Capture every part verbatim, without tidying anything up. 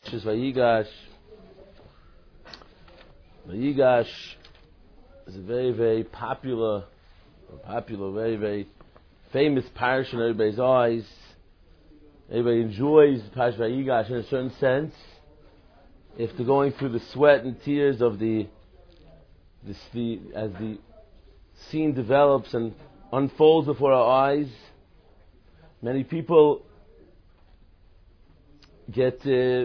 Parshas Vayigash. Vayigash is a very, very popular, popular, very, very famous parsha in everybody's eyes. Everybody enjoys Parshas Vayigash in a certain sense. If they're going through the sweat and tears of the, the, the as the scene develops and unfolds before our eyes, many people get uh,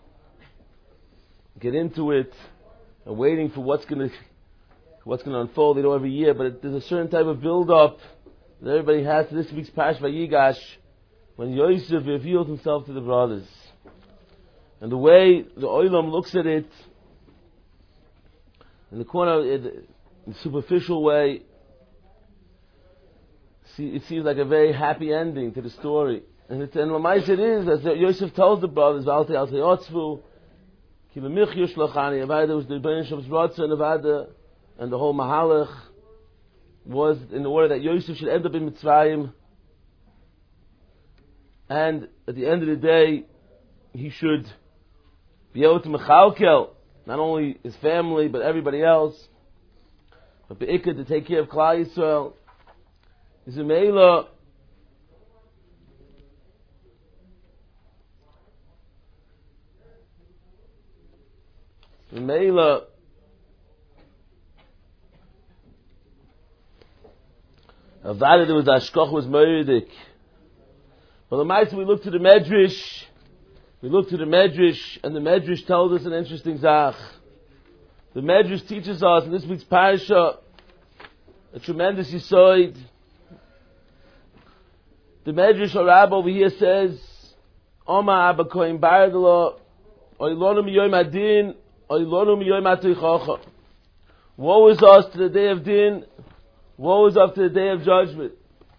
get into it and waiting for what's going to what's going to unfold. They know every year, but it, there's a certain type of build-up that everybody has to this week's Parshas Vayigash when Yosef revealed himself to the brothers. And the way the Olam looks at it, in the corner, in the superficial way, see, it seems like a very happy ending to the story. And it's, and Lamais it is, as Yosef tells the brothers, Valti al Teyotzvu, Ki Lemich Yushlachani, Avada was the Rebbeinu Shabbat's Ratzah, and Avada, and the whole Mahalach was in order that Yosef should end up in Mitzrayim, and at the end of the day, he should be able to mechalkel not only his family but everybody else, but be'ikad to take care of Klal Yisrael. Is a meila. The meila. Avada there was ashkoch was meridik. But the mice we look to the Medrash. We look to the Medrash, and the Medrash tells us an interesting zach. The Medrash teaches us in this week's parasha a tremendous yisoid. The Medrash Arab over here says, Oma Abba Kohen Baradala, Oilonu miyoyim adin, Oilonu miyoyim atoichacha. Woe is us to the day of din, woe is us to the day of judgment.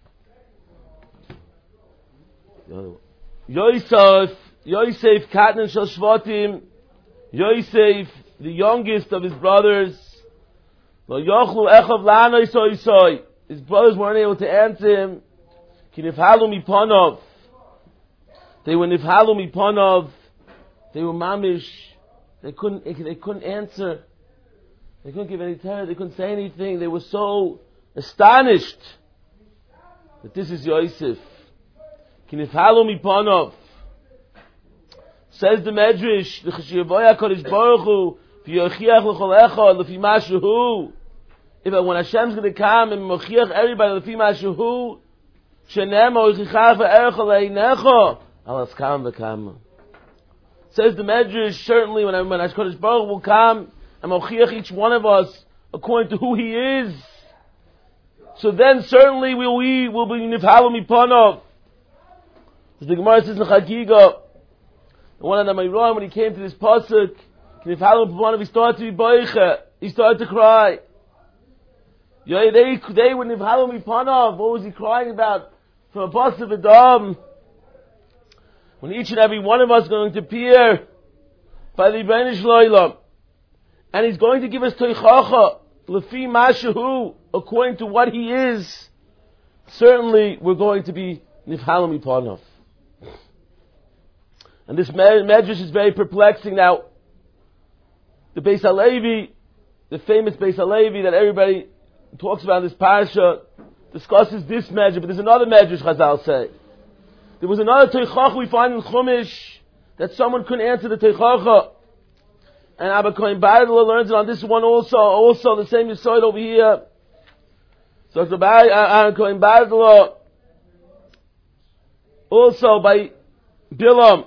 Yosef, Yosef, Katan Shel Shvatim, Yosef, the youngest of his brothers, Lo Yochlu Echav Lano Isoi Isoi. His brothers weren't able to answer him. Ki Nifhalu Miponov. They were Nifhalu Miponov. They were mamish. They couldn't. They couldn't answer. They couldn't give any terror. They couldn't say anything. They were so astonished that this is Yosef. Ki Nifhalu Miponov. Says the Medrash, the Cheshivaya Kodesh Baruch Hu, V'yochiach l'chol echad l'fi mashuhu. If when Hashem's going to come and mochiach everybody l'fi mashuhu, she'nema uchichach v'erech aleinecha, alas kam v'kam. Says the Medrash, certainly when when Kodesh Baruch Hu will come and mochiach each one of us according to who he is, so then certainly will we will be nifhalu miponov. As the Gemara says in Chagiga, one of the Mayron, when he came to this pasuk, he started to be boiche, he started to cry. Yeah, they they when Nivhalu Mipanov, what was he crying about? From a pasuk of Adam, when each and every one of us is going to appear by the Rebbeinu Shloilam, and he's going to give us toichacha lefi mashahu, according to what he is. Certainly, we're going to be Nivhalu Mipanov. And this Medrash is very perplexing. Now, the Beis Halevi, the famous Beis Halevi that everybody talks about in this parasha, discusses this Medrash, but there's another Medrash, Chazal say. There was another Teichach we find in Chumash that someone couldn't answer the Teichacha. And Abba Kohen Baradala learns it on this one also, also the same Yesod over here. So it's about Abba Kohen Baradala, also by Bilam.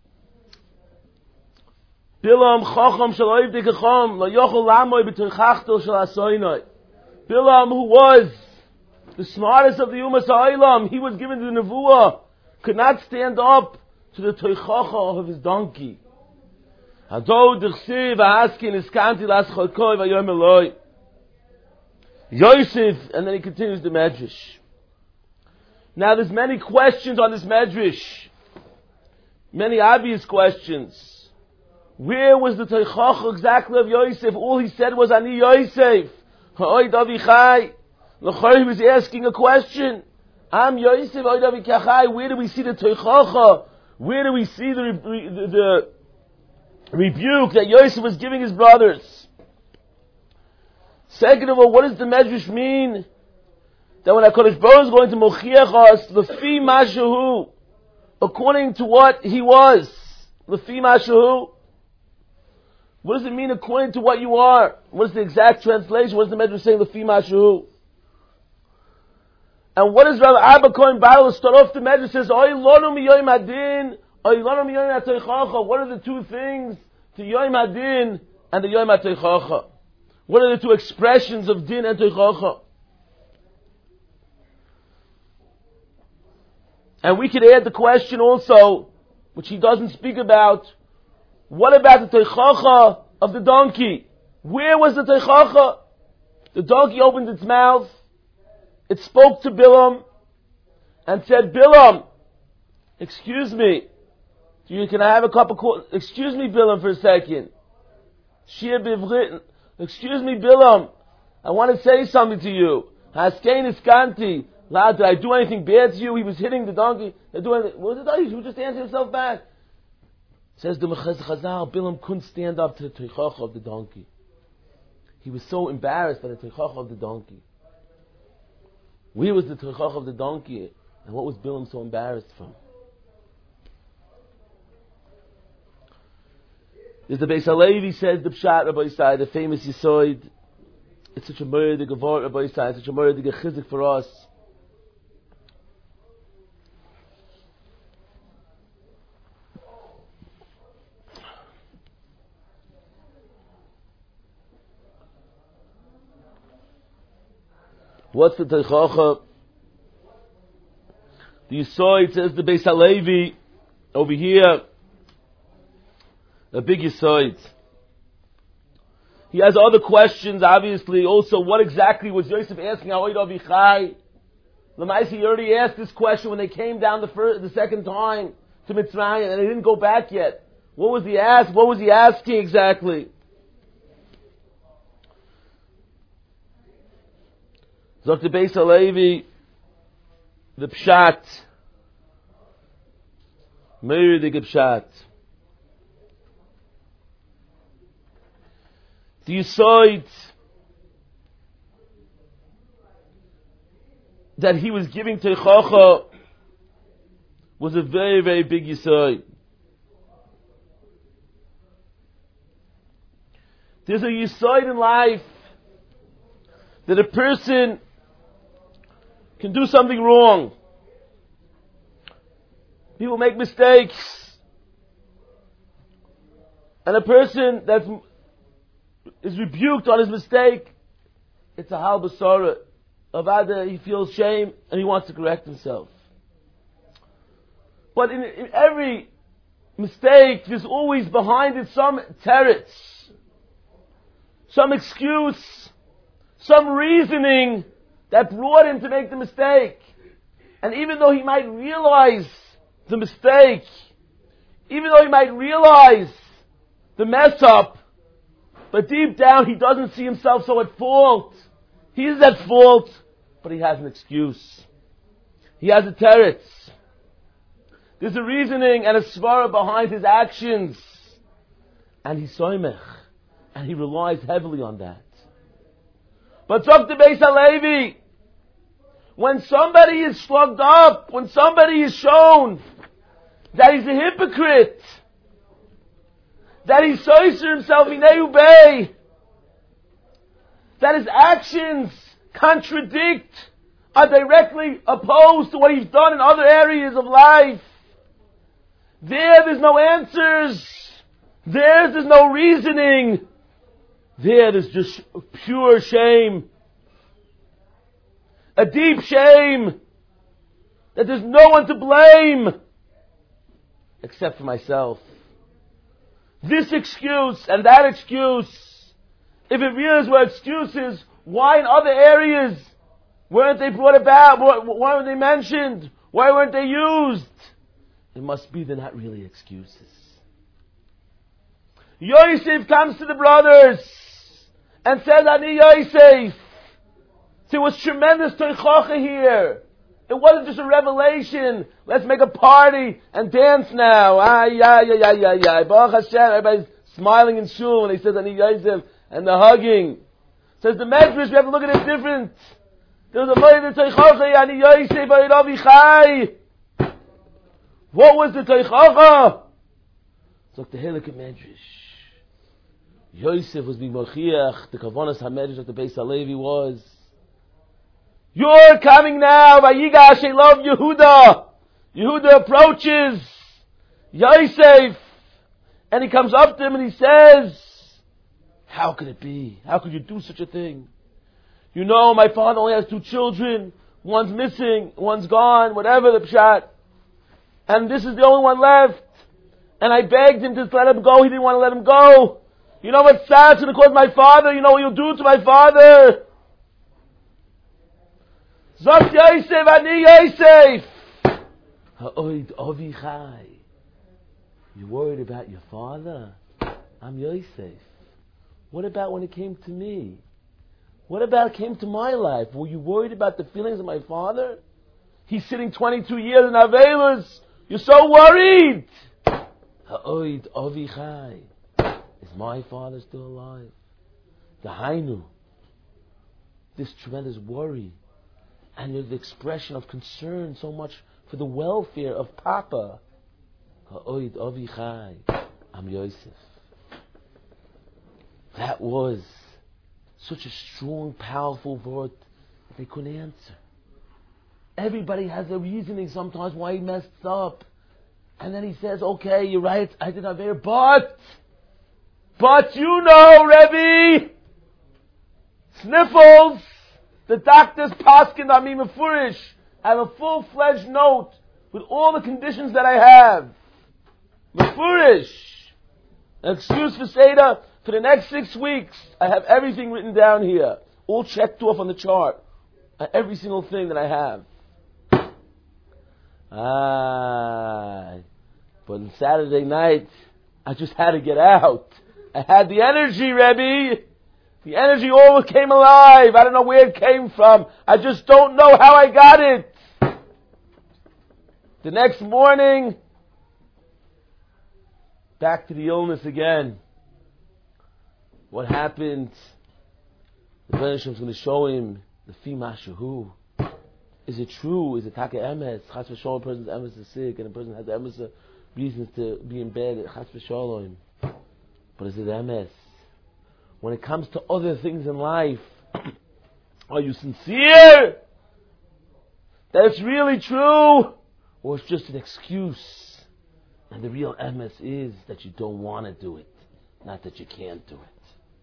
Bilam Chacham Shaloiv Dikacham La Yochel Lamoy B'Teichachtel Shal Asoinoi. Bilam, who was the smartest of the Umas Ha'olam, he was given the Nevuah, could not stand up to the Teichacha of his donkey. Hado D'chsiv Ha'askin Iskanti L'Ascholkoi V'Yom Eloi. Yosef, and then he continues the Medrash. Now there's many questions on this Medrash. Many obvious questions. Where was the Teichacha exactly of Yosef? All he said was, Ani Yosef. Ha'oid avichai. L'chor, he was asking a question. Am Yosef, ha'oid avichai. Where do we see the Teichacha? Where do we see the, the, the rebuke that Yosef was giving his brothers. Second of all, what does the Medrash mean? That when HaKadosh Baruch Hu is going to mochiach us, lefi mashahu, according to what he was, lefi mashahu. What does it mean according to what you are? What is the exact translation? What is the Medrash saying, lefi mashahu? And what does Rabbi Abba Cohen Bible start off the Medrash? Says, Oy lonu miyoyim adin, oy lonu miyoyim ateichacha. What are the two things? The yoyim adin and the yoyim ateichacha. What are the two expressions of din and teichacha? And we could add the question also, which he doesn't speak about, what about the teichacha of the donkey? Where was the teichacha? The donkey opened its mouth, it spoke to Bilam, and said, Bilam, excuse me, you, can I have a cup of coffee? Excuse me, Bilam, for a second. Shir bivrit. Excuse me, Bilam, I want to say something to you. Haskein iskanti. Did I do anything bad to you? He was hitting the donkey. Doing, what was it? He would just answer himself back. Says the Chazal, Bilam couldn't stand up to the teichacha of the donkey. He was so embarrassed by the teichacha of the donkey. Where was the teichacha of the donkey? And what was Bilam so embarrassed from? There's the Beis Halevi says the Pshat Rabbi Yisai, the famous Yisoid. It's such a murder, the Gavor Rabbi Yisai, such a murder, the Chizik for us. What's the Teichacha? The Yisoid says the Beis Halevi over here. A big Yisoid. He has other questions, obviously. Also, what exactly was Yosef asking Ha'oid Avichai? Lamaisi, he already asked this question when they came down the first, the second time to Mitzrayim, and they didn't go back yet. What was he asked? What was he asking exactly? Doctor Beis Halevi, the Pshat, Meir the Pshat. The Yisoid that he was giving Teichacha was a very, very big Yisoid. There's a Yisoid in life that a person can do something wrong. People make mistakes. And a person that is rebuked on his mistake, it's a hal basara. Avada, he feels shame and he wants to correct himself. But in, in every mistake, there's always behind it some teretz, some excuse, some reasoning that brought him to make the mistake. And even though he might realize the mistake, even though he might realize the mess up, but deep down he doesn't see himself so at fault. He is at fault, but he has an excuse. He has a teretz. There's a reasoning and a svara behind his actions. And he's soimech. And he relies heavily on that. But Doctor Beis Halevi, when somebody is slugged up, when somebody is shown that he's a hypocrite, that he soiser himself in Eubei, that his actions contradict, are directly opposed to what he's done in other areas of life, there there's no answers, there there's no reasoning, there there's just pure shame, a deep shame that there's no one to blame except for myself. This excuse and that excuse, if it really were excuses, why in other areas weren't they brought about? Why weren't they mentioned? Why weren't they used? It must be they're not really excuses. Yosef comes to the brothers and says, Ani Yosef. There was tremendous teichacha here. It wasn't just a revelation. Let's make a party and dance now. Ah, yeah, yeah, yeah, yeah, yeah. Baruch Hashem, everybody's smiling in shul when he says Ani Yosef, and the hugging. Says the Medrash, we have to look at it different. There was a Moed Teichacha, Ani Yosef, Ravi Chai. What was the Teichacha? So the Hilike Medrash. Yosef was being Mochiach, the Kavanas HaMedrash of the Beis HaLevi was, you're coming now, Vayigash, I love Yehuda. Yehuda approaches Yosef, and he comes up to him and he says, how could it be? How could you do such a thing? You know, my father only has two children. One's missing, one's gone, whatever the pshat. And this is the only one left. And I begged him to let him go. He didn't want to let him go. You know what's sad? It's going to cause my father. You know what you'll do to my father? Zok Yosef, Ani Yosef. Ha'oid Avi Chai. You worried about your father? I'm Yosef. What about when it came to me? What about it came to my life? Were you worried about the feelings of my father? He's sitting twenty-two years in Avelis. You're so worried. Ha'oid Avi Chai. Is my father still alive? The Hainu. This tremendous worry. And the expression of concern so much for the welfare of Papa. Ha'oid Avi Chai. I'm Yosef. That was such a strong, powerful word that they couldn't answer. Everybody has a reasoning sometimes why he messed up. And then he says, okay, you're right, I did not bear, but, but you know, Rebbe, sniffles, the doctor's paskin on me mefurish. I have a full-fledged note with all the conditions that I have. Mefurish. An excuse for Seder, for the next six weeks, I have everything written down here. All checked off on the chart. Every single thing that I have. Ah, but on Saturday night, I just had to get out. I had the energy, Rebbe. The energy all came alive. I don't know where it came from. I just don't know how I got it. The next morning, back to the illness again. What happened? The Rebbe is going to show him the Fimashahu. Is it true? Is it Taka Emes? Chas v'sholom, a person's Emes is sick, and a person has Emes reasons to be in bed. Chas v'sholom. But is it Emes? When it comes to other things in life, are you sincere that it's really true? Or it's just an excuse? And the real Emes is that you don't want to do it, not that you can't do it.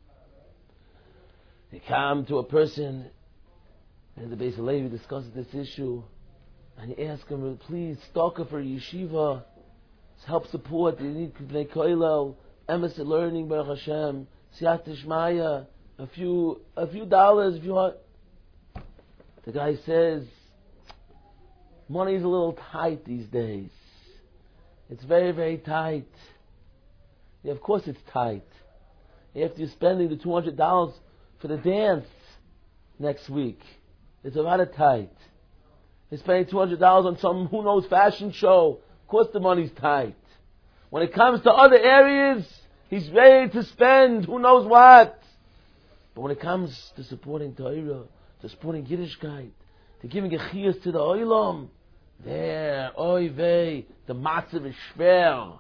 They come to a person, and the Beis HaLevi discusses this issue, and he asks him, please, stalker for yeshiva, help support, you need Bnei Koilel, emes learning, Baruch Hashem, Siyat Tishmaya, a few, a few dollars if you want. The guy says, money's a little tight these days. It's very, very tight. Yeah, of course it's tight. After you're spending the two hundred dollars for the dance next week, it's a lot of tight. You're spending two hundred dollars on some who knows fashion show. Of course the money's tight. When it comes to other areas, he's ready to spend who knows what. But when it comes to supporting Torah, to supporting Yiddishkeit, to giving a chiyas to the oilam, there, oy vey, the matzav is shver.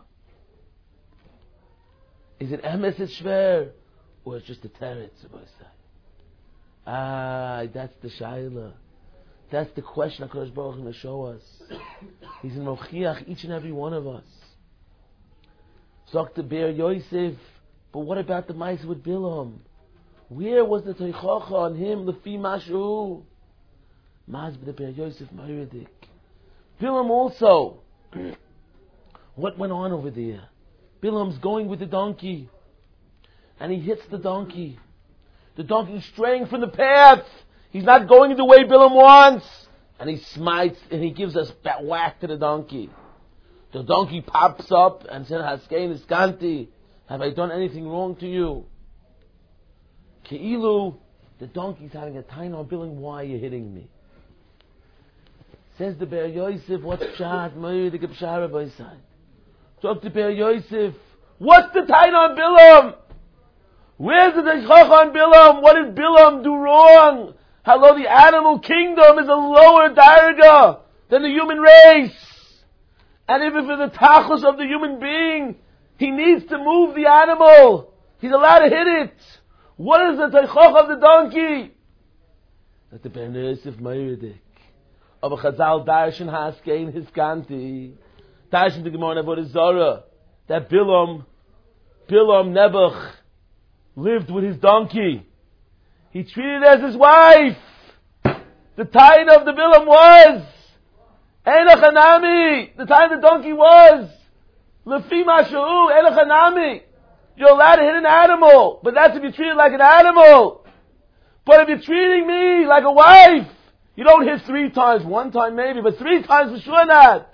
Is it emes is shver? Or it's just a teretz, as I say? Ah, that's the shayla. That's the question HaKadosh Baruch Hu going to show us. He's in Mochiach, each and every one of us. Zok the Be'er Yosef, but what about the mice with Bilam? Where was the Teichacha on him, Lefi Mashu? Maz the Be'er Yosef Ma'iradik. Bilam also. What went on over there? Bilam's going with the donkey, and he hits the donkey. The donkey's straying from the path. He's not going the way Bilam wants. And he smites, and he gives us a whack to the donkey. The donkey pops up and says, Haskein Iskanti, have I done anything wrong to you? Ke'ilu, the donkey's having a time on Bilam, why are you hitting me? Says the Be'er Yosef, what's pshat? Ma'ir the Gepshara by side. Talk to Be'er Yosef, What's the Taina on Bilam? Where's the Teichacha on Bilam? What did Bilam do wrong? Hello, the animal kingdom is a lower darga than the human race. And even for the tachlis of the human being, he needs to move the animal. He's allowed to hit it. What is the Teichacha of the donkey? That the Ben Yosef Meiridik. Of a Chazal Darshan Haskein Hiskanti. Darshan the Gemara Avodah Zarah. That Bilam, Bilam Nebuch, lived with his donkey. He treated it as his wife. The time of the Bilam was Eina Chanami. The time the donkey was Lefi Mashu Eina Chanami. You're allowed to hit an animal, but that's if you treat it like an animal. But if you're treating me like a wife, you don't hit three times, one time maybe, but three times for sure not.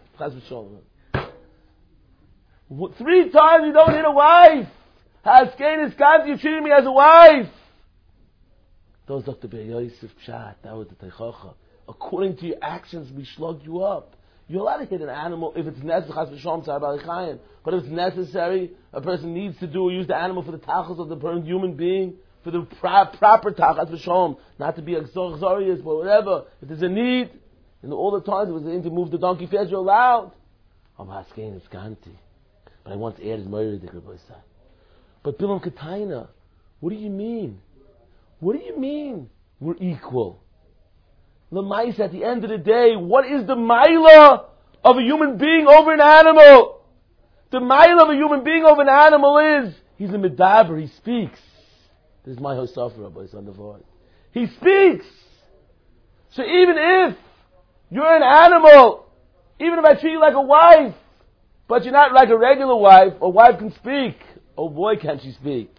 Three times you don't hit a wife. Haskein is Kanti, you're treating me as a wife. Those Doctor Ben Yosef Pshat, that was the Teichacha. According to your actions, we slug you up. You're allowed to hit an animal if it's necessary, but if it's necessary, a person needs to do or use the animal for the tachos of the human being, for the pro- proper tachas v'shom, not to be exorious, but whatever. If there's a need, and all the times it was in to move the donkey fed, you're allowed. I'm asking it's Ganti. But I once added Moiridik Rabbi Sai. But Bilam Kataina, what do you mean? What do you mean we're equal? Lamais, at the end of the day, what is the maila of a human being over an animal? The maila of a human being over an animal is, he's a medaber, he speaks. This is my Hosafa, Rabbi, son of God. He speaks. So even if you're an animal, even if I treat you like a wife, but you're not like a regular wife, a wife can speak. Oh boy, can she speak.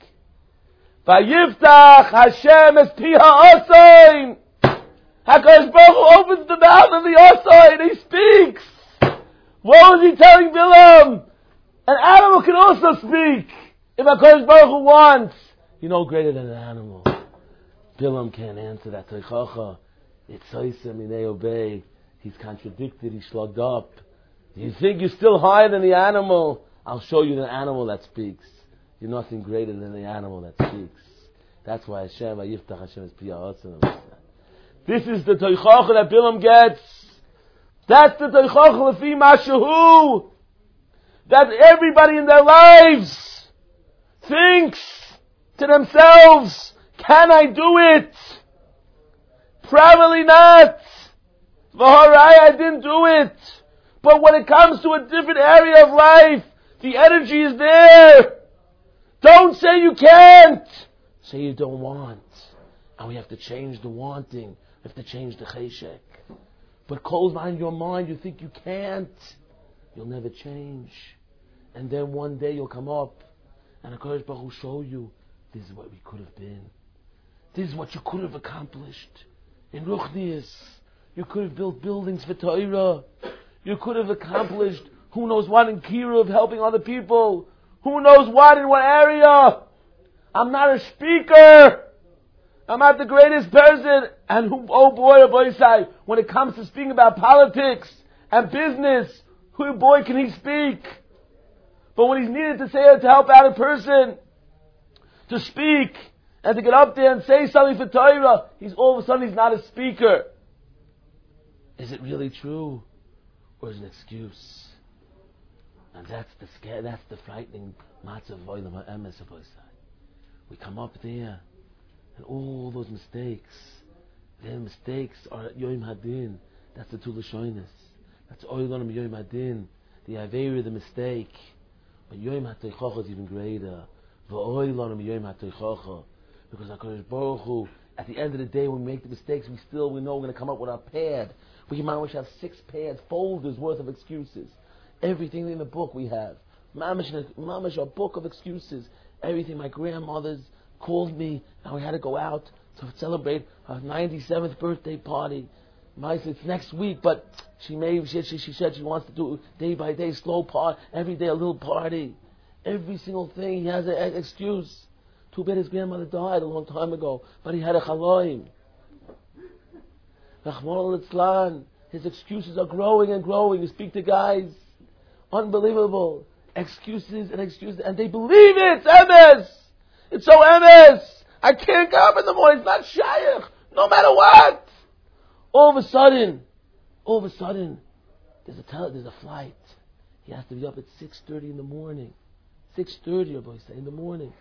Vayiftach Hashem es pi ha'osain. HaKadosh Baruch Hu opens the mouth of the osain and he speaks. What was he telling Bilam? An animal can also speak. If HaKadosh Baruch Hu wants. You know greater than an animal. Bilam can't answer that Teichacha. It's Soisem, he may obey. He's contradicted, he's slugged up. You think you're still higher than the animal? I'll show you the animal that speaks. You're nothing greater than the animal that speaks. That's why Hashem, Vayiftach Hashem is Piyah. This is the Teichacha that Bilam gets. That's the Teichacha Lefi Mashahu. That everybody in their lives thinks to themselves, can I do it? Probably not. Vaharai, I didn't do it. But when it comes to a different area of life, the energy is there. Don't say you can't. Say you don't want. And we have to change the wanting. We have to change the cheshek. But close behind your mind, you think you can't. You'll never change. And then one day you'll come up and HaKadosh Baruch Hu will show you, this is what we could have been. This is what you could have accomplished. In Ruchnius, you could have built buildings for Torah. You could have accomplished who knows what in Kiruv, helping other people. Who knows what in what area. I'm not a speaker. I'm not the greatest person. And who, oh boy, oh boy, say, when it comes to speaking about politics and business, who boy can he speak? But when he's needed to say it to help out a person, to speak, and to get up there and say something for Torah, he's all of a sudden he's not a speaker. Is it really true? Or is it an excuse? And that's the scare, that's the frightening matzah voilam ha'emes ha'bosai. We come up there, and all those mistakes, their mistakes are at Yom Hadin. That's the two Lashonis. That's Oilam Yom Hadin. The Aveira, the mistake. But Yom HaTeichacha is even greater. V'Oilam Yom HaTeichacha. Because HaKadosh Baruch Hu, at the end of the day, when we make the mistakes, we still, we know we're going to come up with our pad. We might have six pads, folders worth of excuses. Everything in the book we have. Mamash, mamash, a book of excuses. Everything. My grandmother's called me, and we had to go out to celebrate her ninety-seventh birthday party. My, it's next week, but she may, she, she, she said she wants to do day by day, slow part, every day a little party. Every single thing, he has an excuse. Too bad his grandmother died a long time ago, but he had a chaloim. Rachmana litzlan, his excuses are growing and growing. You speak to guys, unbelievable. excuses and excuses, and they believe it. It's M S. It's so M S. I can't get up in the morning. It's not shaykh. No matter what. All of a sudden, all of a sudden, there's a tele, there's a flight. He has to be up at six thirty in the morning. six thirty, Rabbi say, in the morning.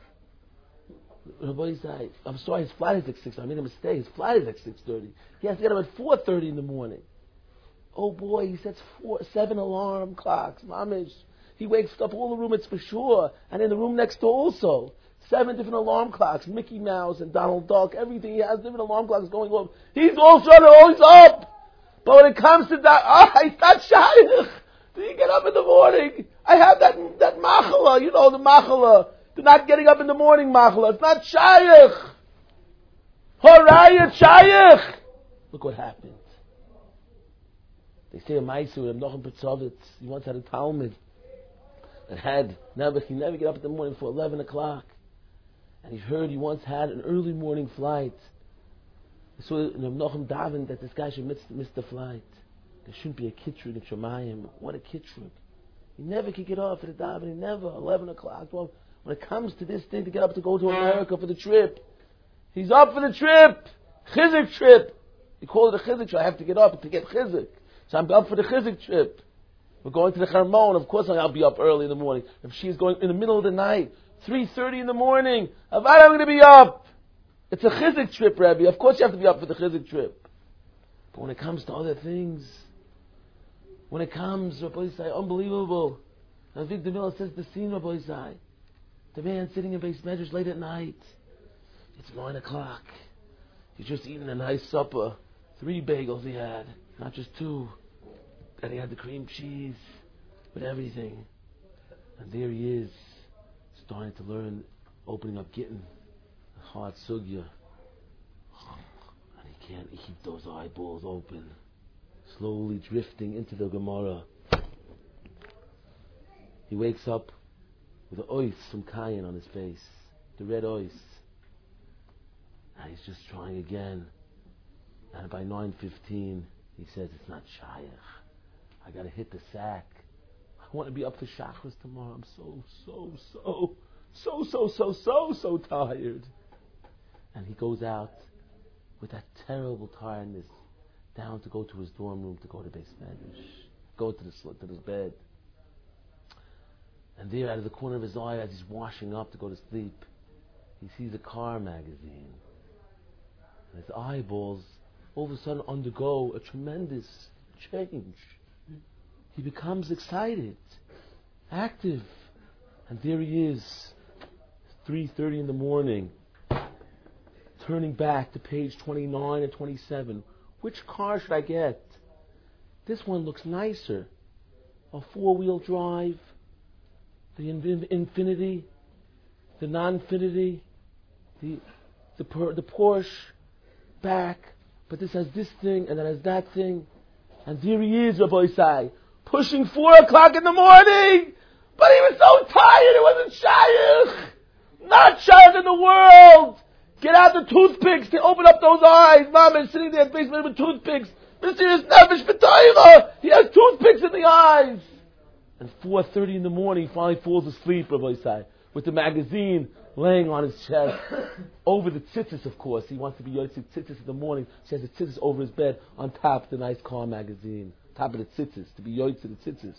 Rabbi say, I'm sorry, his flight is at six thirty. I made a mistake. His flight is at six thirty. He has to get up at four thirty in the morning. Oh boy, he sets four, seven alarm clocks. Mamish. He wakes up all the roommates for sure, and in the room next door also. Seven different alarm clocks, Mickey Mouse and Donald Duck, everything. He has different alarm clocks going off. He's all sudden always up. But when it comes to that, ah, oh, he's not shaykh. Did he get up in the morning? I have that that machala, you know, the machala. The not getting up in the morning machala. It's not shaykh. Horayat shaykh. Look what happened. They say a Maisu, Reb Nochem Petzovitz, he once had a Talmud that had, never, he never get up in the morning for eleven o'clock. And he heard he once had an early morning flight. So Reb Nochem davened that this guy should miss, miss the flight. There shouldn't be a kitrug in Shemayim. What a kitrug. He never could get off at a davening, never. eleven o'clock, twelve. When it comes to this thing to get up to go to America for the trip, he's up for the trip. Chizik trip. He called it a chizik trip. I have to get up to get chizik. So I'm up for the chizik trip. We're going to the Charmon. Of course I'll be up early in the morning. If she's going in the middle of the night, three thirty in the morning, I'm going to be up. It's a chizik trip, Rabbi. Of course you have to be up for the chizik trip. But when it comes to other things, when it comes, Rabbi Yisai, unbelievable. And Victor Miller says the scene, Rabbi Yisai. The man sitting in Beis Medrash late at night. It's nine o'clock. He's just eating a nice supper. Three bagels he had, not just two. And he had the cream cheese with everything. And there he is, starting to learn, opening up Gittin, a hard sugya. And he can't keep those eyeballs open. Slowly drifting into the Gemara. He wakes up with the ois from Kayin on his face, the red ois. And he's just trying again. And by nine fifteen, he says, it's not shaykh. I got to hit the sack. I want to be up for Shachris tomorrow. I'm so, so, so, so, so, so, so, so tired. And he goes out with that terrible tiredness down to go to his dorm room to go to Beis Medrash, go to the to his bed. And there, out of the corner of his eye, as he's washing up to go to sleep, he sees a car magazine. And his eyeballs all of a sudden undergo a tremendous change. He becomes excited, active. And there he is, three thirty in the morning, turning back to page twenty-nine and twenty-seven. Which car should I get? This one looks nicer. A four-wheel drive, the in- Infinity, the non-Infinity, the the, per- the Porsche back, but this has this thing and that has that thing. And there he is, Rabbi Isai, pushing four o'clock in the morning, but he was so tired, it wasn't shaykh. Not shaykh in the world. Get out the toothpicks to open up those eyes. Mom is sitting there at basement with toothpicks. Mister is Nefesh B'Torah. He has toothpicks in the eyes. And four thirty in the morning, he finally falls asleep, Rabbi Isai, with the magazine laying on his chest. Over the tzitzis, of course. He wants to be Yotzi tzitzis in the morning. She has the tzitzis over his bed on top of the nice car magazine. Top of the tzitzis, to be Yotzi the tzitzis.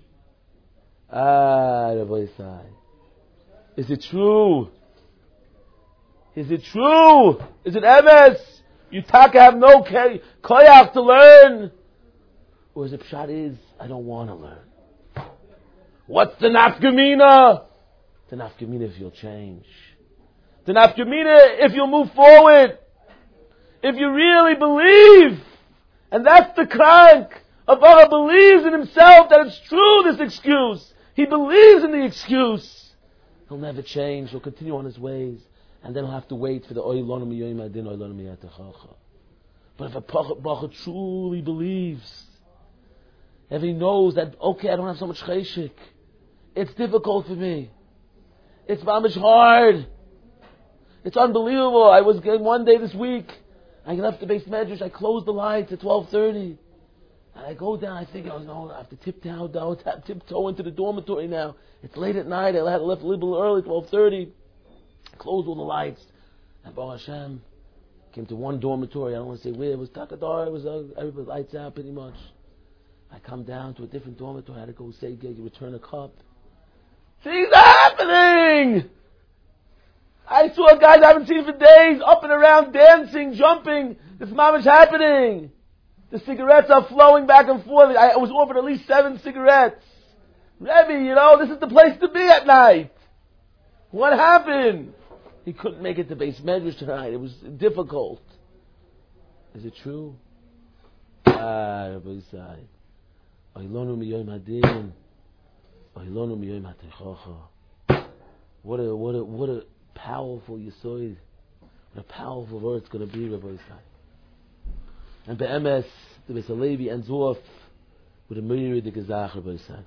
Ah, Rabbi Isai. Is it true? Is it true? Is it emes? You taka have no koyach to learn? Or is it pshat is, I don't want to learn? What's the nafkamina? The nafkamina if you'll change. The nafkamina if you'll move forward. If you really believe. And that's the crank. Avara believes in himself that it's true, this excuse. He believes in the excuse. He'll never change. He'll continue on his ways. And then he'll have to wait for the oy lonim yoyim adin oy lonim yatachacha. But if a bacha truly believes, if he knows that, okay, I don't have so much cheshik, it's difficult for me, it's mamish hard, it's unbelievable. I was getting one day this week, I left the Beis Medrash, I closed the lights at twelve thirty, And I go down, I think, oh no, I have to tiptoe down, tiptoe into the dormitory now. It's late at night, I had to left a little early, twelve thirty. Close all the lights. And Baruch Hashem, came to one dormitory, I don't want to say where, it was Takadar, it was uh, everybody lights out pretty much. I come down to a different dormitory, I had to go say, get, return a cup. Things are happening! I saw guys I haven't seen for days, up and around, dancing, jumping. This mamash happening. The cigarettes are flowing back and forth. I was offered at least seven cigarettes. Rebbe, you know, this is the place to be at night. What happened? He couldn't make it to base medrash tonight. It was difficult. Is it true? Ah, Rabbi Yisai. Oilonu miyoyim hadin. Oilonu miyoyim hatechocha. What a, what a, what a powerful yisoid. What a powerful word it's going to be, Rabbi Yisai. And be'emes, the Beis HaLevi ends off with a myriad of gezach, Rabbi Yisai.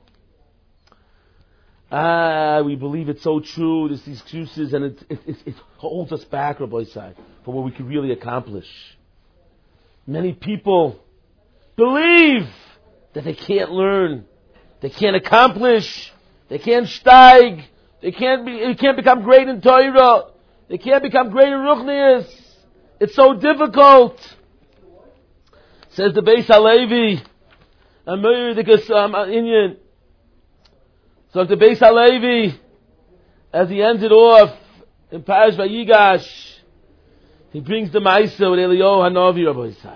Ah, we believe it's so true. There's these excuses, and it, it, it, it holds us back, Rabbi Yisai, from what we could really accomplish. Many people believe that they can't learn, they can't accomplish, they can't steig, they can't be, they can't become great in Torah, they can't become great in Ruchnius. It's so difficult. Says the Beis HaLevi, Amir the Gesam Inyan. So the Beis HaLevi, as he ends it off in Parash Vayigash, he brings the Maisa with Eliyahu Hanavi, Rabbi Yisai.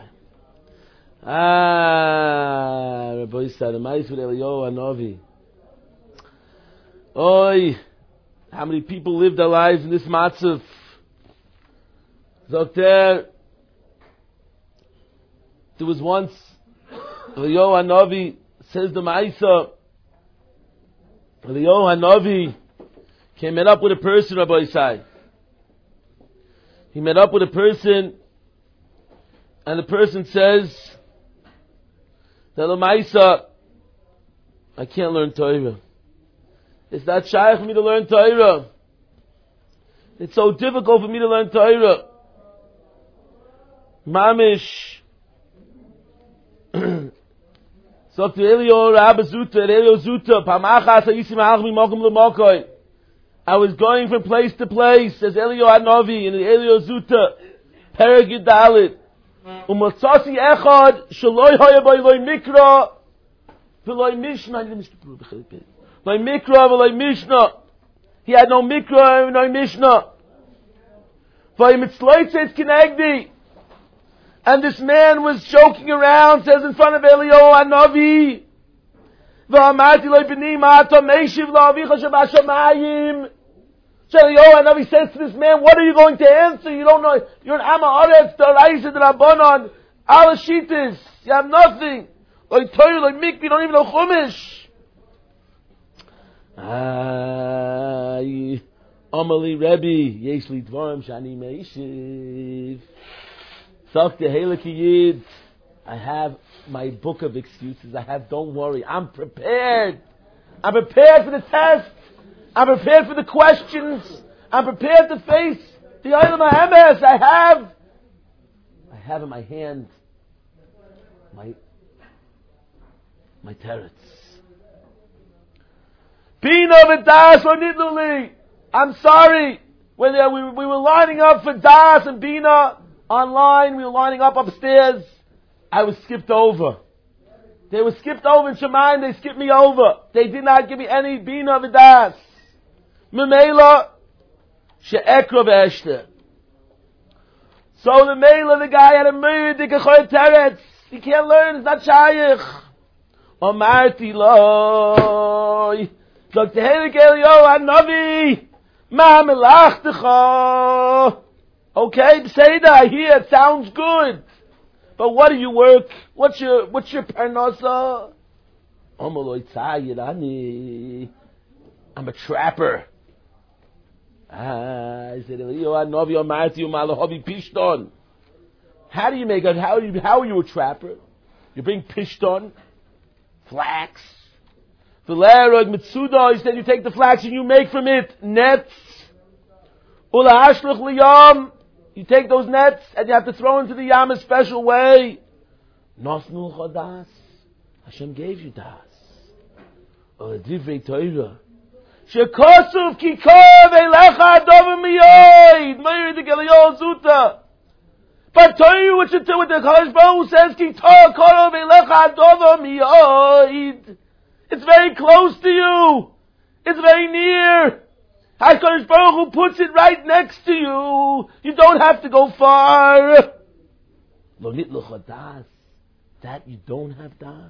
Ah, Rabbi Yisai, the Maisa with Eliyahu Hanavi. Oi, how many people live their lives in this matzav? Zokter, there was once, Eliyahu Hanavi says the Maisa, Eliyahu Hanavi came met up with a person, Rabbi Yisai. He met up with a person, and the person says, "Tell Maisa, I can't learn Torah. It's not shy for me to learn Torah. It's so difficult for me to learn Torah. Mamish." So to Elio Rabba Zuta, Elio Zuta, Pamachas Hayisim Achmi Mokum L'Mokoi. I was going from place to place, says Elio Hanavi, and Elio Zuta, Perek Yudalit. Umatzasi Echad, Shaloi Hoya Boi Loi Mikra, V'loi Mishnah, Loi Mikra, V'loi Mishnah. He had no Mikra, no Mishnah. V'loi Mitzloitzes Kinegdi. And this man was joking around, says in front of Eliyahu Hanavi, V'amarti lo b'ni ma'ato meishiv la'avicha shabashamayim. So Eliyahu Hanavi says to this man, what are you going to answer? You don't know. You're an Amma Aretz, D'Oraisa, D'Rabbanan, Ala Shitas. You have nothing. Like Torah, like Mikvah, you don't even know Chumash. Ay, Amali Rebbe, Yesh li dvarim shani meishiv. I have my book of excuses. I have, don't worry. I'm prepared. I'm prepared for the test. I'm prepared for the questions. I'm prepared to face the Olam HaEmes. I have, I have in my hand my, my teretz. Bina v'das v'nidluli. I'm sorry. When we, we were lining up for das and Bina, online, we were lining up upstairs. I was skipped over. They were skipped over in Shemayim. They skipped me over. They did not give me any bina v'das. Memela she'ekra v'eshter. So the mela, the guy had a myriad of gechoy teretz. He can't learn. It's not shayich. Omarti loy. Dr. Helik Eliyahu Hanavi. Ma melachtecha. Okay, say that. I hear it sounds good. But what do you work? What's your what's your parnasa? I'm a trapper. Ah, I said, how do you make it? How do you, how are you a trapper? You bring pishton, flax. V'lerod mitzuda, he said you take the flax and you make from it nets. Ula hashluch liyam. You take those nets and you have to throw into the yam a special way. Nosnul chodas. Hashem gave you das. Or divrei Torah. Shekosuf ki kor veilecha adovim miyoid. Meir de Geliol Zuta. But Torah, which is with the Kadosh Baruch Hu says, ki kor veilecha adovim miyoid. It's very close to you. It's very near. HaKadosh Baruch Hu puts it right next to you. You don't have to go far. Lo nitlucha das. That you don't have das.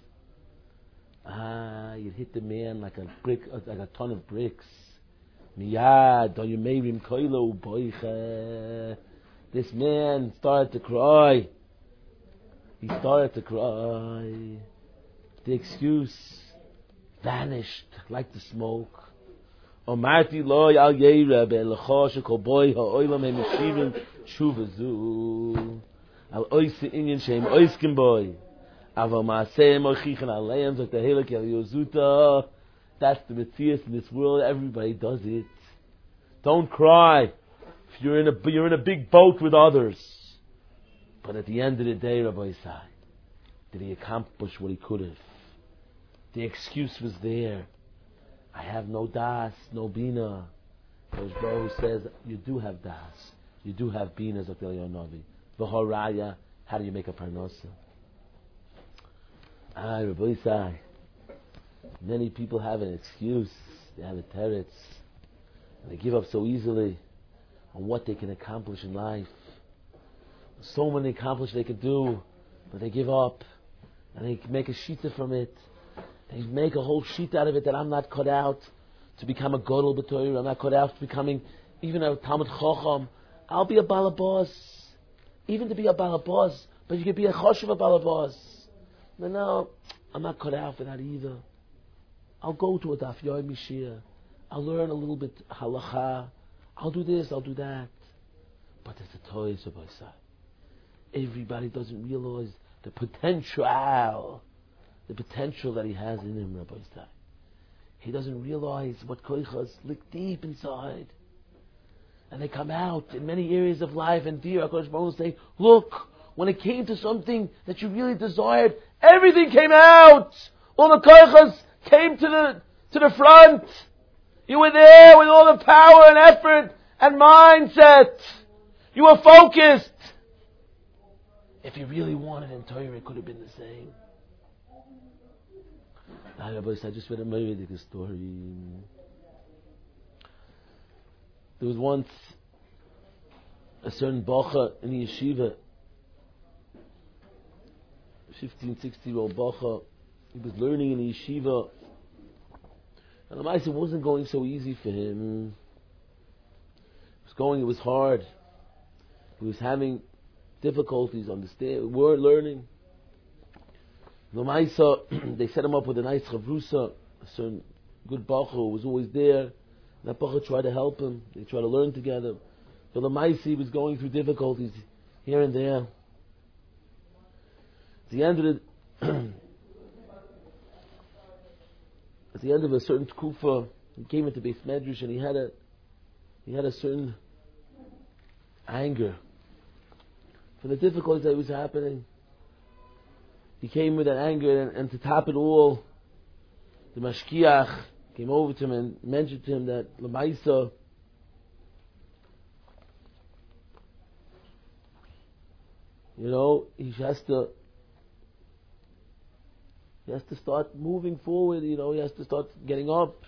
Ah, you hit the man like a brick, like a ton of bricks. Miyad, you made him koilo boiche. This man started to cry. He started to cry. The excuse vanished like the smoke. Omarti lo al yeira be'elecha shekol boy ha'olam he'meshivim shuvazu al oise inyan shem oiskim boy aval ma'aseh mochichan aleim zok tehelek el yozuta. That's the Matthias in this world. Everybody does it. Don't cry if you're in a you're in a big boat with others. But at the end of the day, Rabbi Isai, did he accomplish what he could have? The excuse was there. I have no das, no bina. Kodesh Baruch Hu says, you do have das. You do have bina, Zok Eliyahu Navi. V'horaya, how do you make a parnasa? Ah, Rabbi Isai. Many people have an excuse. They have a teretz. And they give up so easily on what they can accomplish in life. So many accomplish they could do, but they give up. And they make a shita from it. They make a whole sheet out of it that I'm not cut out to become a Godel B'Torah. I'm not cut out to becoming even a Talmud Chacham. I'll be a Balabas. Even to be a Balabas. But you can be a Choshev a Balabas. No, no, I'm not cut out for that either. I'll go to a Daf Yomi Mishia. I'll learn a little bit halacha. I'll do this, I'll do that. But it's a toy, so by side. Everybody doesn't realize the potential. The potential that he has in him, Rabbi Isai. He doesn't realize what koichas lick deep inside. And they come out in many areas of life, and dear HaKadosh Baruch Hu say, look, when it came to something that you really desired, everything came out! All the koichas came to the, to the front! You were there with all the power and effort and mindset! You were focused! If you really wanted in Torah, it could have been the same. I just read a very story. There was once a certain bacha in the yeshiva, fifteen, sixteen year old bacha. He was learning in the yeshiva, and the Maisa wasn't going so easy for him. It was going, it was hard. He was having difficulties understanding, word learning. L'maisa, they set him up with a nice chavrusa, a certain good bacha who was always there. And that bacha tried to help him. They tried to learn together. But l'maisa, he was going through difficulties here and there. At the end of the, at the end of a certain tkufa, he came into Beis Medrash and he had a, he had a certain anger for the difficulties that was happening. He came with that anger, and, and to top it all, the mashkiach came over to him and mentioned to him that l'maisa, you know, he has to, he has to start moving forward. You know, he has to start getting up.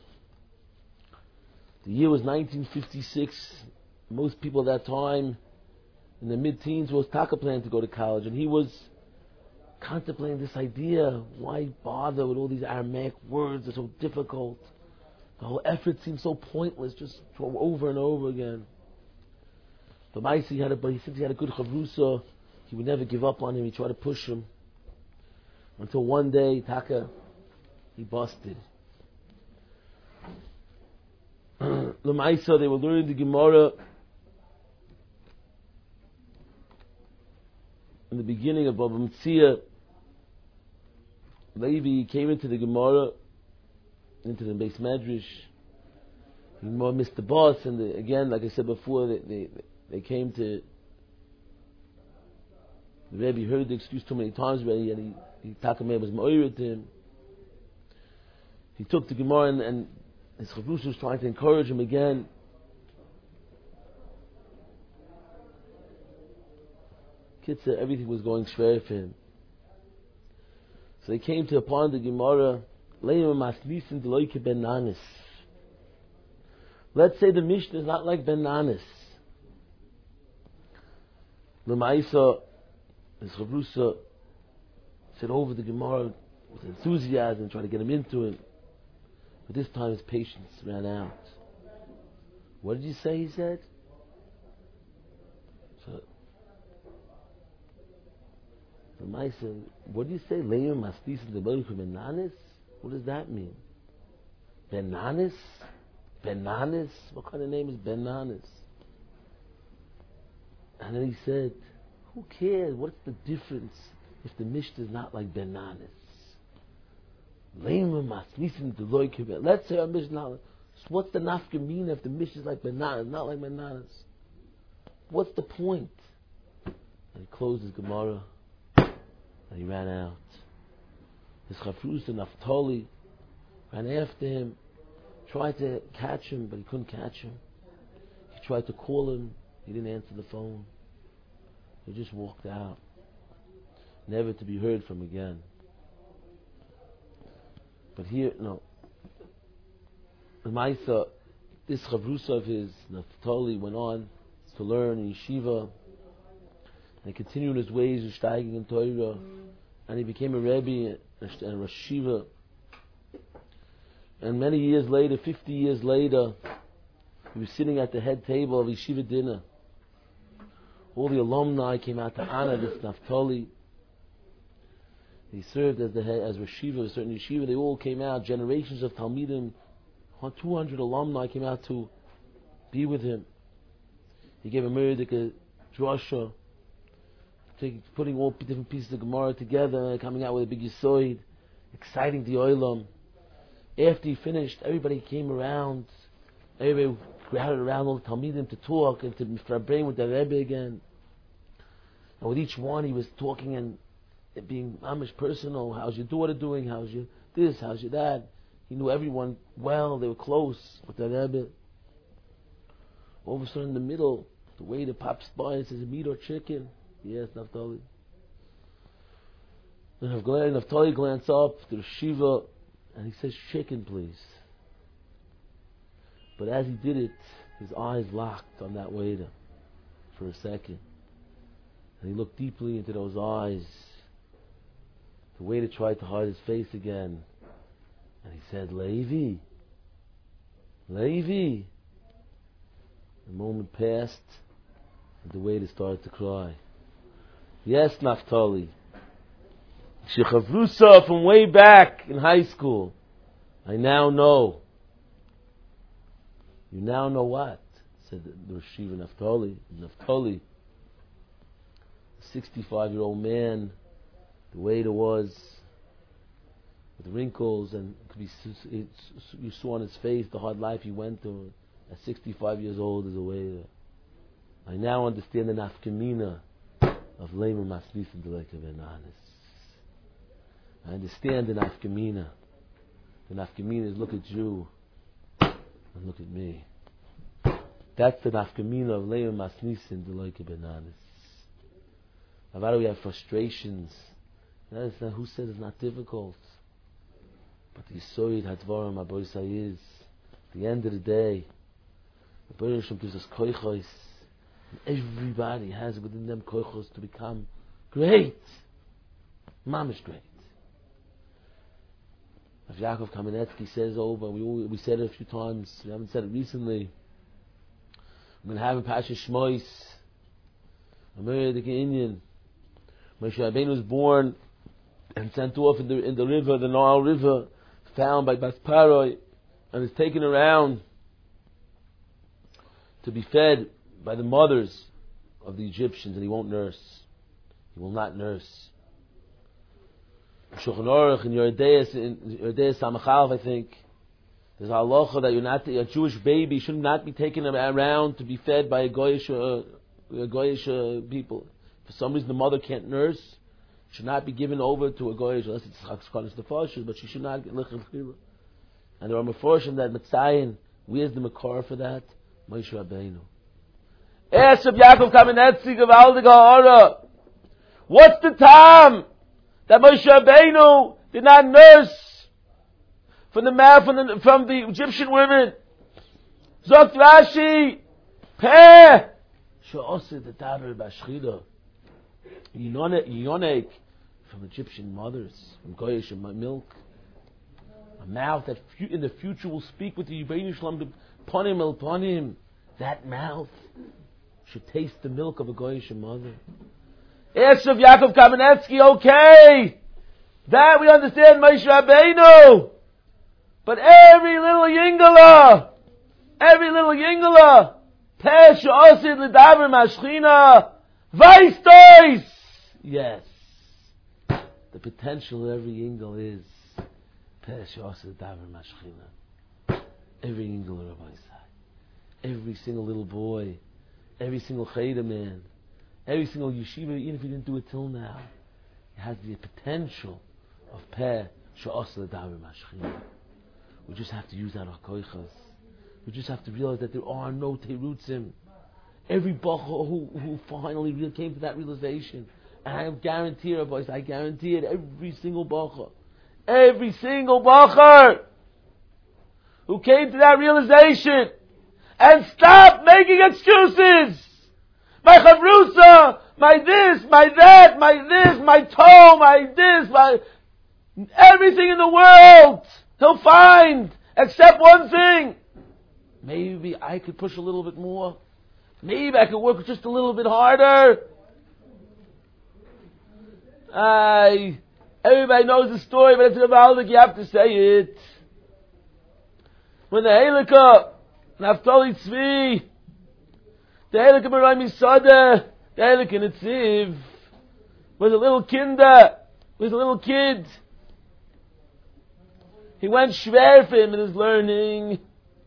The year was nineteen fifty-six. Most people at that time, in the mid-teens, was taka planning to go to college, and he was contemplating this idea. Why bother with all these Aramaic words? They're so difficult. The whole effort seems so pointless, just over and over again. But Maisi, he had a, but he since he had a good chavrusa, he would never give up on him. He tried to push him until one day, Taka, he busted. L'maisa, they were learning the Gemara in the beginning of Bava Metzia. Levi came into the Gemara, into the Beis Medrash. He missed the bus, and the, again, like I said before, they, they they came to the Rebbe. Heard the excuse too many times already, and he he Takameh was Ma'ir to him. He took the Gemara and, and his Chavrusa was trying to encourage him again. Kid said everything was going schwer for him. So they came to upon the Gemara, let's say the Mishnah is not like Ben Nanis. L'maisa, his Chavrusa said over the Gemara with enthusiasm, trying to get him into it. But this time his patience ran out. What did you say, he said? So, L'maisa, what do you say? Leim mastis in the Baruch Ben Nanis? What does that mean? Ben Nanis? Ben Nanis? What kind of name is Ben Nanis? And then he said, who cares? What's the difference if the Mishnah is not like Ben Nanis? Let's say our Mishnah. So what's the nafka mean if the Mishnah is like Ben Nanis, not like Ben Nanis? What's the point? And he closed his Gemara and he ran out. His Chavrusa Naftali ran after him, tried to catch him, but he couldn't catch him. He tried to call him, he didn't answer the phone. He just walked out, never to be heard from again. But here, no. The Maisa, this Chavrusa of his, Naftali, went on to learn in Yeshiva, and he continued his ways of steiging in Torah, and he became a Rebbe and a Rosh Yeshiva. And many years later, fifty years later, he was sitting at the head table of Yeshiva dinner. All the alumni came out to honor this Naftali. He served as the head, as Rosh Yeshiva, a certain Yeshiva. They all came out, generations of Talmidim, two hundred alumni came out to be with him. He gave a Merdika drasha, taking, putting all different pieces of Gemara together, coming out with a big Yisoid, exciting the Olam. After he finished, everybody came around. Everybody crowded around all the Talmidim to talk and to for a brain with the Rebbe again. And with each one, he was talking and it being amish personal. How's your daughter doing? How's your this? How's your that? He knew everyone well. They were close with the Rebbe. All of a sudden, in the middle, the waiter pops by and says, "Meat or chicken?" Yes, Naftali. And Naftali glanced up to the Shiva. And he says, "Chicken, please." But as he did it, his eyes locked on that waiter for a second. And he looked deeply into those eyes. The waiter tried to hide his face again. And he said, "Levi, Levi." The moment passed, and the waiter started to cry. Yes, Naftali. Shechavrusa from way back in high school. I now know. You now know what? Said the Rosh Yeshiva Naftali. Naftali, a sixty-five-year-old man, the way it was, with wrinkles, and it could be, it, you saw on his face the hard life he went through. At sixty-five years old as a waiter. I now understand the nafkamina of Leimer Masnis and Deleka Benanis. I understand the nafkamina. The nafkamina is look at you and look at me. That's the nafkamina of Leimer Masnis and Deleka Benanis. Now, why do we have frustrations? That is not, who says it's not difficult? But the Yisoid Hadvarim Aboisai is, at the end of the day, the Baruch Hashem gives us koichos. Everybody has within them koichos to become great. Mamish great. As Yaakov Kamenetsky says over, we we said it a few times, we haven't said it recently. I'm going to have a Pasha Shmois, a Meridik Indian. Moshe Rabbeinu was born and sent off in the in the river, the Nile River, found by Bas Paroi, and is taken around to be fed by the mothers of the Egyptians, and he won't nurse. He will not nurse. Shulchan Aruch in Yeredeus, in Yeredeus Samachalv, I think, there's a halacha that you're not, a Jewish baby should not be taken around to be fed by a Goyish, uh, a Goyish uh, people. For some reason the mother can't nurse, should not be given over to a goyish unless it's chakskonis nefashos, but she should not get lichem chila. And there are meforshim that Metzayin, where's the makor for that? Moshe Rabbeinu. Es of Yaakov Kamenetzi gewaldige ha'ara. What's the time that Moshe Rabbeinu did not nurse from the mouth from the, from the Egyptian women? Zogt Rashi, Peh, she'oseh the taver b'ashchida. Yonek from Egyptian mothers, from goyish milk. A mouth that in the future will speak with the Yibbeinu Shalom upon him, upon him. That mouth should taste the milk of a goyish mother. Esav Yaakov Kamenetsky, okay. That we understand Moshe Rabbeinu. But every little yingala, every little yingala, Pesh Osid L'daver Mashchina, Vaistois. Yes. The potential of every yingal is Pesh Osid L'daver Mashchina. Every yingal Rabbi Isai. Every single little boy, every single chayda man, every single yeshiva, even if he didn't do it till now, it has the potential of Peh She'oseh L'daver Mashchina. We just have to use that akoichas. We just have to realize that there are no terutzim. Every bacha who, who finally really came to that realization, and I guarantee it, boys, I guarantee it, every single bacha, every single bacha who came to that realization, and stop making excuses. My chavrusa, my this, my that, my this, my toe, my this, my everything in the world he'll find except one thing. Maybe I could push a little bit more. Maybe I could work just a little bit harder. I, everybody knows the story, but it's about you have to say it. When the Helika, Naftali Tzvi, the Helika Merayim Sada, the Helika Netziv, was a little kinder, was a little kid. He went schwer for him in his learning.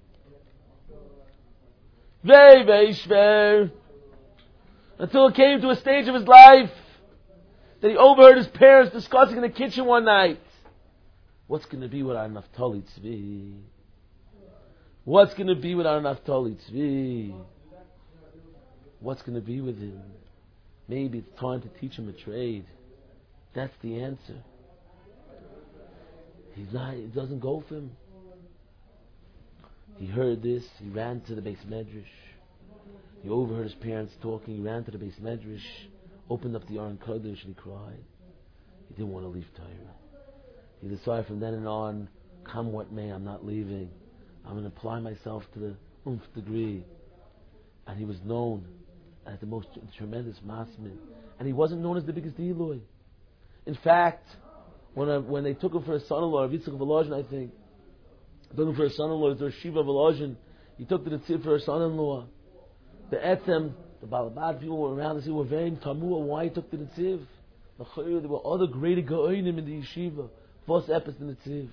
Very, very schwer. Until it came to a stage of his life that he overheard his parents discussing in the kitchen one night. What's going to be with our Naftali Tzvi? What's going to be with our Naftali Tzvi? What's going to be with him? Maybe it's time to teach him a trade. That's the answer. He's not, it doesn't go for him. He heard this, he ran to the Beis Medrash. He overheard his parents talking, he ran to the Beis Medrash, opened up the Aron Kodesh and he cried. He didn't want to leave Torah. He decided from then and on, come what may, I'm not leaving. I'm going to apply myself to the Umph degree. And he was known as the most tremendous masman. And he wasn't known as the biggest Eloi. In fact, when I, when they took him for a son-in-law, Yitzchak Volozhin, I think, took him for a son-in-law, there was Shiva Volozhin, he took to the tzir for a son-in-law. The Etzem, the Balabat people were around, they were very tamua why he took to the tziv. There were other greater Gaonim in the yeshiva. Vos epis in the tziv.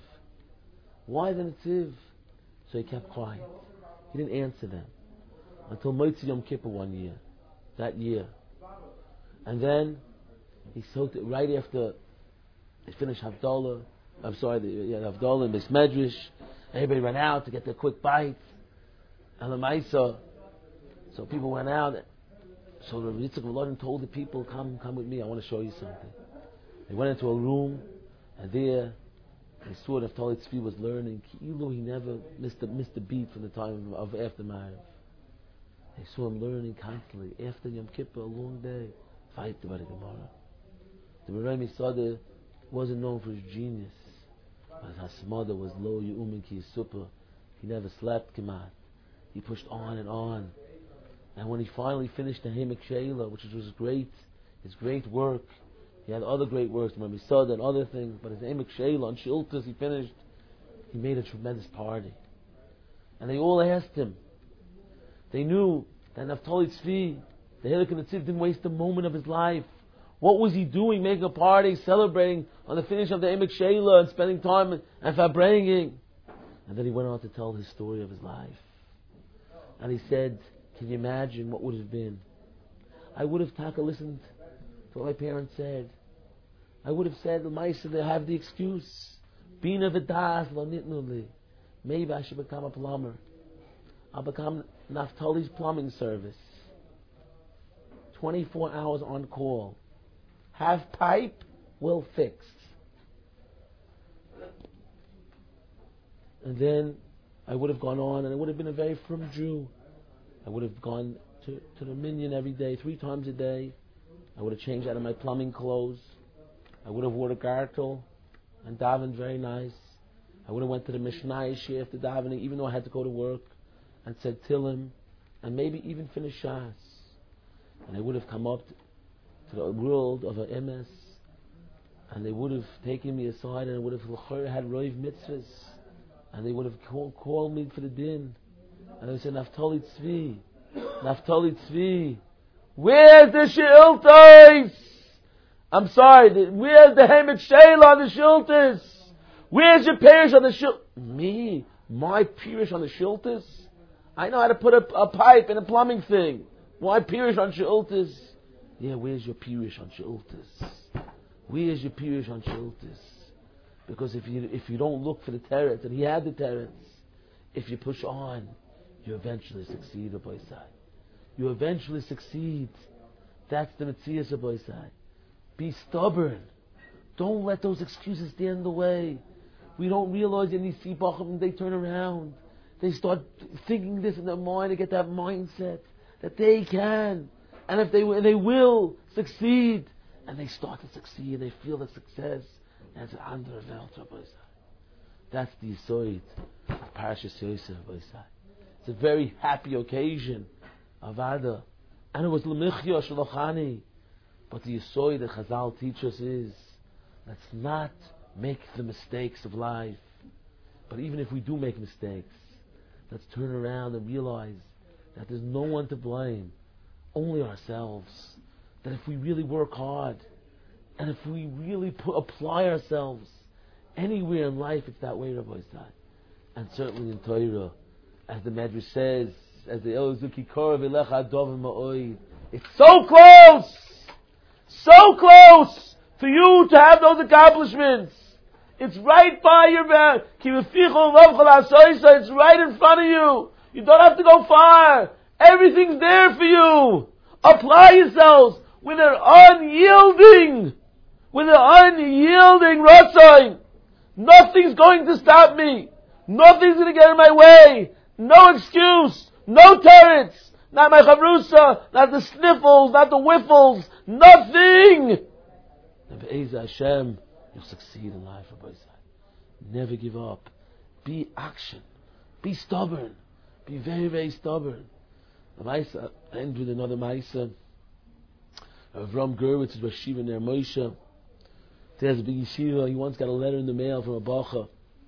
Why then the tziv? So he kept quiet. He didn't answer them. Until Moitzi Yom Kippur one year. That year. And then, he soaked it right after they finished Havdalah. I'm sorry, the, yeah, Havdalah and Beis Medrash. Everybody ran out to get their quick bite. And the Maisa. So people went out. So the Yitzchak Volodin told the people, come, come with me, I want to show you something. They went into a room, and there, they saw that Naftali Tzvi was learning. Ki'ilu, he never missed a, missed a beat from the time of, of after Ma'ariv. They saw him learning constantly. After Yom Kippur, a long day, fight about the Gemara. The Merayim Sada wasn't known for his genius. But his Hasmada was low, Yu'umin Ki Yisupah. He never slept, Kemat. He pushed on and on. And when he finally finished the Hemek Sheila, which was great, his great work, he had other great works, Merayim Sada and other things, but his Hemek Sheila on Shiltas he finished, he made a tremendous party. And they all asked him. They knew that Naftali Tzvi, the Helik and the Tziv, didn't waste a moment of his life. What was he doing, making a party, celebrating on the finish of the Emek Sheila and spending time and, and Fabringing? And then he went on to tell his story of his life. And he said, can you imagine what would have been? I would have taka listened to what my parents said. I would have said, the Maisa, they have the excuse. Bina v'das lo nitnu li. Maybe I should become a plumber. I'll become Naftali's plumbing service. twenty-four hours on call. Have pipe, will fix. And then I would have gone on, and I would have been a very firm Jew. I would have gone to, to the minyan every day, three times a day. I would have changed out of my plumbing clothes. I would have worn a gartel and davened very nice. I would have went to the Mishnah Yeshia after davening, even though I had to go to work, and said Tillim, and maybe even finished Shas. And I would have come up to, to the world of a M S, and they would have taken me aside, and I would have had Roiv mitzvahs, and they would have call, called me for the din, and they would say, Naftali Tzvi, Naftali Tzvi, where's the Sheiltos? I'm sorry, the, where's the Hemet Sheila on the Shiltas? Where's your parish on the Shiltas? Me? My parish on the Shiltas? I know how to put a, a pipe in a plumbing thing. Why pirish on Sheiltas? Yeah, where's your pirish on Sheiltas? Where's your pirish on Sheiltas? Because if you if you don't look for the teretz, and he had the teretz, if you push on, you eventually succeed, Rabbi Sai. You eventually succeed. That's the Metzias, Rabbi Sai. Be stubborn. Don't let those excuses stand in the way. We don't realize in these Sibachim, they turn around. They start thinking this in their mind, they get that mindset that they can, and if they they will succeed, and they start to succeed, they feel the success. That's under a Welt, Rabbi Sai. That's the Yisoid of Parashas Yosef, Rabbi Sai. It's a very happy occasion, Avada, and it was L'michya Shlochani. But the Yisoid that Chazal teach us is, let's not make the mistakes of life. But even if we do make mistakes, let's turn around and realize that there's no one to blame, only ourselves. That if we really work hard, and if we really put, apply ourselves anywhere in life, it's that way, Rabbi Sai. And certainly in Torah, as the Medrash says, as the Elozuki Korav Elecha Adov Ma'oi, it's so close, so close for you to have those accomplishments. It's right by your back. It's right in front of you. You don't have to go far. Everything's there for you. Apply yourselves with an unyielding, with an unyielding ratzon. Nothing's going to stop me. Nothing's going to get in my way. No excuse. No teretz. Not my chavrusa. Not the sniffles. Not the whiffles. Nothing. Be'ez Hashem, you'll succeed in life, Rabbi Sai. Never give up. Be action. Be stubborn. Be very, very stubborn. The Maisa, I end with another Maisa. Avram Gerwitz is Rashiva Ner Moshe. There's a big yeshiva. He once got a letter in the mail from a bacha.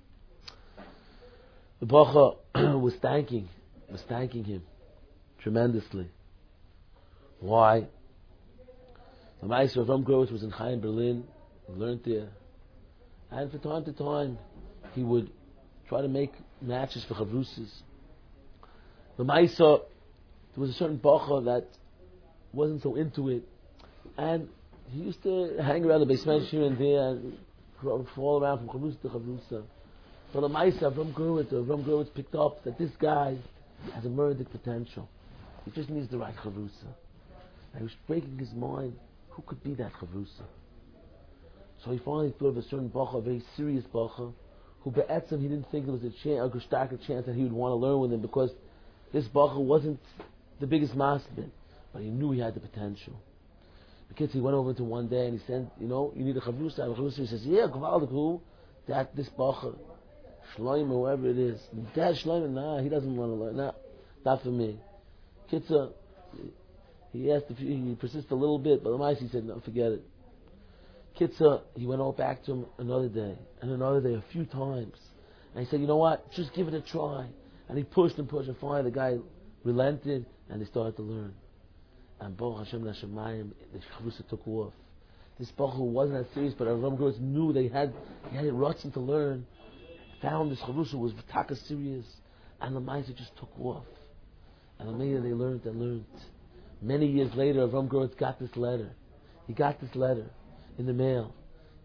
The bacha was thanking, was thanking him tremendously. Why? The Maisa of Avram Gerwitz was in Chaim, Berlin. He learned there. And from time to time, he would try to make matches for chavrusas. The Maisa, there was a certain bacha that wasn't so into it, and he used to hang around the basement here and there and fall around from chavrusa to chavrusa. So the Maisa from Gerwitz, Avram Gerwitz picked up that this guy has a murdic potential. He just needs the right chavrusa. And he was breaking his mind, who could be that chavrusa? So he finally thought of a certain bacha, a very serious bacha, who be'etzim he didn't think there was a chance, a starker chance that he would want to learn with him, because this bacha wasn't the biggest masbin, but he knew he had the potential. The kids, he went over to one day and he said, you know, you need a chavrusa. And the chavrusa, he says, yeah, Gavaldik, who? That, this bacha, Shloim, whoever it is. Dad, Shloim, nah, he doesn't want to learn. Nah, not for me. Kitzah, he asked if he, he persisted a little bit, but the mice, he said, no, forget it. Kitzah, he went all back to him another day, and another day, a few times. And he said, you know what, just give it a try. And he pushed and pushed, and finally the guy relented, and they started to learn. And Baruch Hashem Nashemayim, the chavrusa took off. This Baruch who wasn't that serious, but Avram Gerwitz knew they had he had a rutzin to learn. Found this chavrusa was taka serious, and the Maisa just took off. And the minute they learned, they learned. Many years later, Avram Gerwitz got this letter. He got this letter in the mail,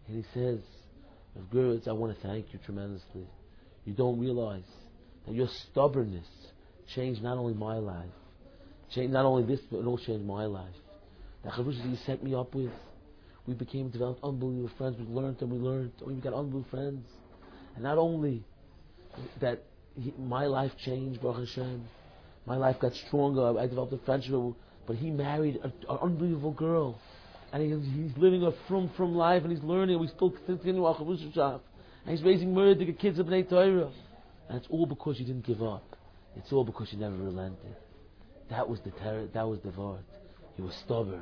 And he says, Rav Gurwitz, I want to thank you tremendously. You don't realize that your stubbornness changed not only my life, changed not only this, but it also changed my life. The Chavrushas that you set me up with, we became, developed unbelievable friends. We learned and we learned, and we got unbelievable friends. And not only that he, my life changed, Baruch Hashem, my life got stronger, I developed a friendship, but he married an unbelievable girl. And he, he's living a frum frum life, and he's learning, and we still continue our Chavrushas shop. And he's raising murdered kids of Bnei Torah. And it's all because you didn't give up. It's all because you never relented. That was the terror, that was the word. He was stubborn.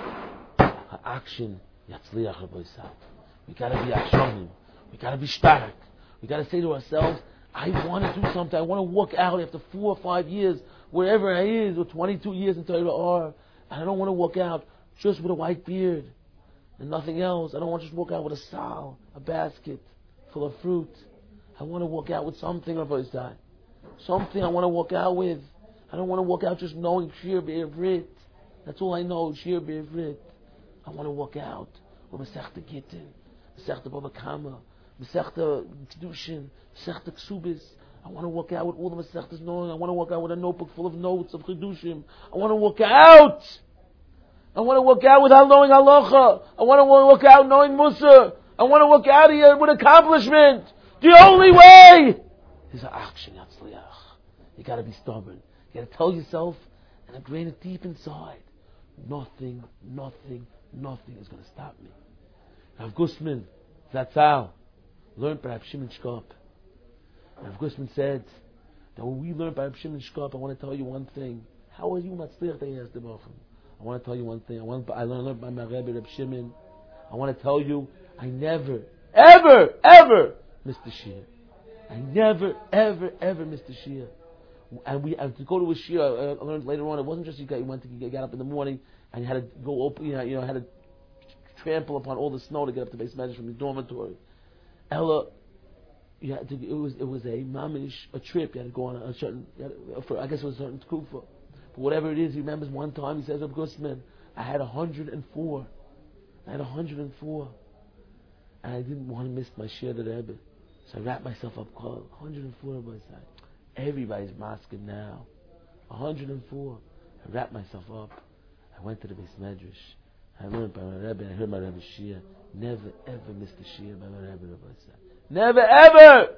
Action, yatzliach Rabbi Yisrael. We gotta be akshonim. We gotta be stark. We gotta say to ourselves, I want to do something. I want to walk out after four or five years, wherever I is, or twenty-two years in Torah R. And I don't want to walk out just with a white beard and nothing else. I don't want to just walk out with a sal, a basket full of fruit. I want to walk out with something, Rabbi Yisrael. Something I want to walk out with. I don't want to walk out just knowing Shir Be'evrit. That's all I know, Shir Be'evrit. I want to walk out with Masechta Gittin, Masechta Baba Kama, Masechta Kedushin, Masechta Ksubis. I want to walk out with all the Masechtas knowing. I want to walk out with a notebook full of notes of Kedushim. I want to walk out. I want to walk out without knowing Halacha. I want to walk out knowing Musa. I want to walk out here with accomplishment. The only way is an action, Yatzliach. You got to be stubborn. You got to tell yourself and ingrain it deep inside. Nothing, nothing, nothing is going to stop me. Rav Gusman, Zatzal, learned by Rav Shimon Shkop. Rav Gusman said that when we learned by Rav Shimon Shkop, I want to tell you one thing. How are you Matzliach? They asked him. I want to tell you one thing. I want. I learned by my Rebbe Rav Shimon. I want to tell you, I never, ever, ever missed the Shir. I never, ever, ever missed the Shir. And we and to go to a Shir, I learned later on, it wasn't just you got you went to you got up in the morning and you had to go open, you know, you know had to trample upon all the snow to get up to base measure from the dormitory. Ella, you had to, it was it was a mamish a trip. You had to go on a certain, to, for, I guess it was a certain kufa. But whatever it is, he remembers one time he says, "Of course, man, I had a hundred and four. I had a hundred and four, and I didn't want to miss my share to the Rebbe, so I wrapped myself up. Called one hundred and four on my side. Everybody's masking now. one hundred and four. I wrapped myself up. I went to the base medrash. I learned by my Rebbe. I heard my Rebbe's shir. Never ever missed a shir by my Rebbe. Rabbi said, never ever.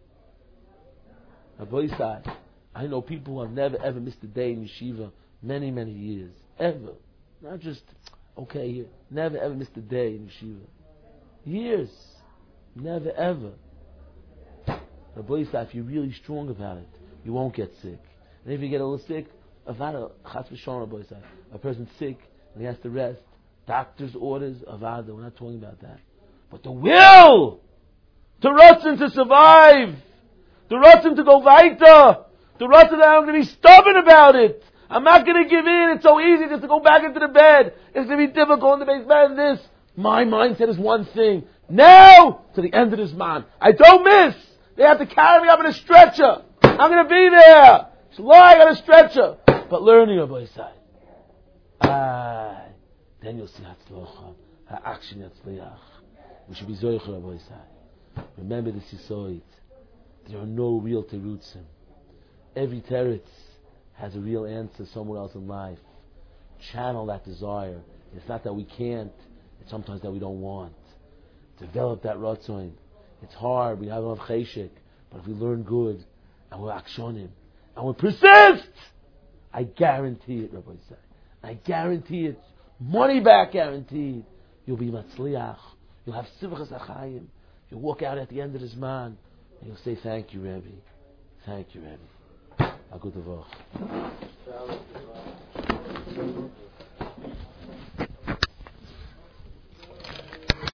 Rabbi said, I know people who have never ever missed a day in yeshiva many many years. Ever, not just okay here. Never ever missed a day in yeshiva. Years. Never ever. Rabbi said, if you're really strong about it, you won't get sick. And if you get a little sick, avada chas v'shalom, Rabbi said, a person's sick and he has to rest. Doctor's orders, avada. We're not talking about that. But the will to Ratzin to survive, the Ratzin to go weiter, the Ratzin that I'm going to be stubborn about it. I'm not going to give in. It's so easy just to go back into the bed. It's going to be difficult in the base bed. This, my mindset is one thing. Now to the end of this man, I don't miss. They have to carry me up in a stretcher. I'm going to be there. It's lying on a stretcher. But learning Rabbi side. Ah, then you'll see Hatzlocha, Ha'akshin Yatzliach. We should be Zoich Rabbi side. Remember the Sisoid. There are no real terutzim. Every teretz has a real answer somewhere else in life. Channel that desire. It's not that we can't. It's sometimes that we don't want. Develop that ratzon. It's hard. We have enough cheshek, but if we learn good and we're akshonim and we persist, I guarantee it, Rabbi said. I guarantee it. Money back guaranteed. You'll be matzliach. You'll have simchas achayim. You'll walk out at the end of this man and you'll say, "Thank you, Rebbe. Thank you, Rebbe." A good